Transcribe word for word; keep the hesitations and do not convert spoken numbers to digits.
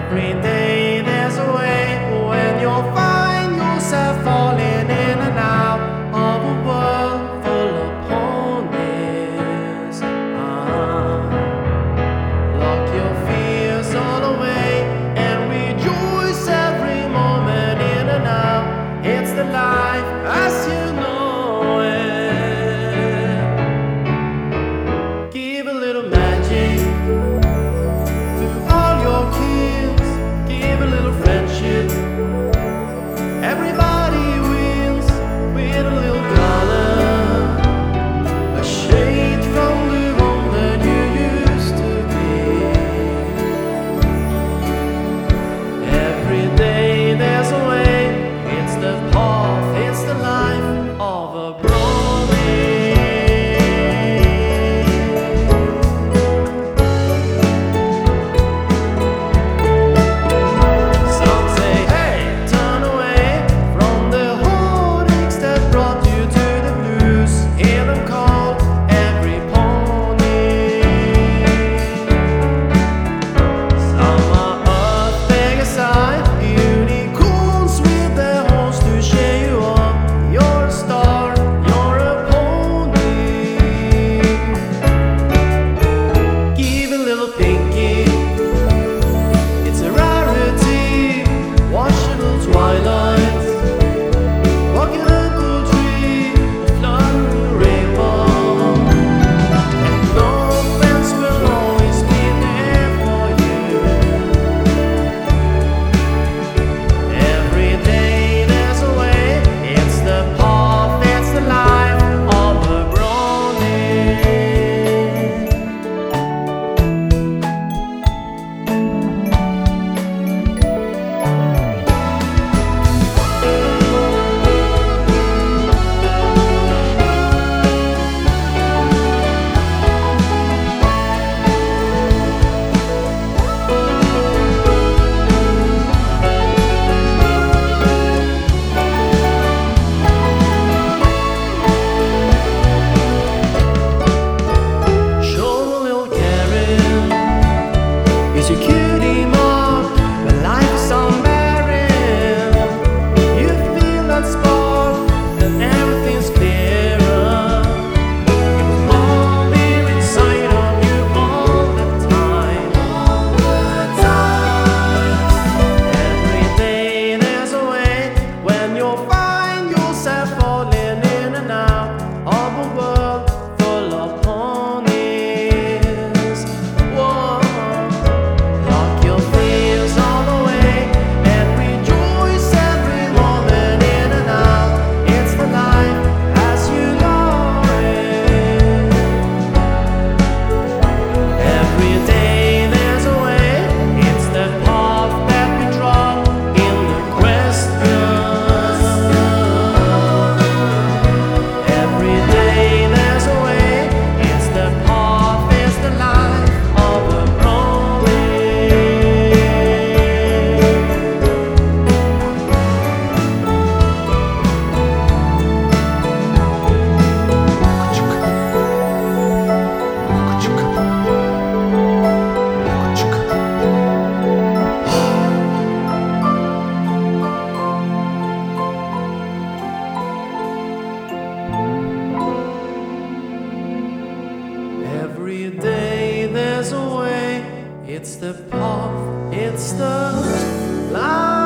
Every day there's a way when you'll find yourself falling in and out of a world full of ponies. Ah, lock your fears all away and rejoice every moment in and out. It's the life as you know it. Give a little magic to all your kids. Give a little friendship. Everybody wins with a little color, a shade from the home that you used to be. Every day there's a way. It's the path, it's the life of a brony. Is your cutie mark when life is unbearing? You feel that spark and everything's clearer. It was all there inside of you all the time. All the time. Every day there's a way when you'll find yourself falling in and out of a world full of ponies. Whoa. Every day there's a way. It's the path, it's the life.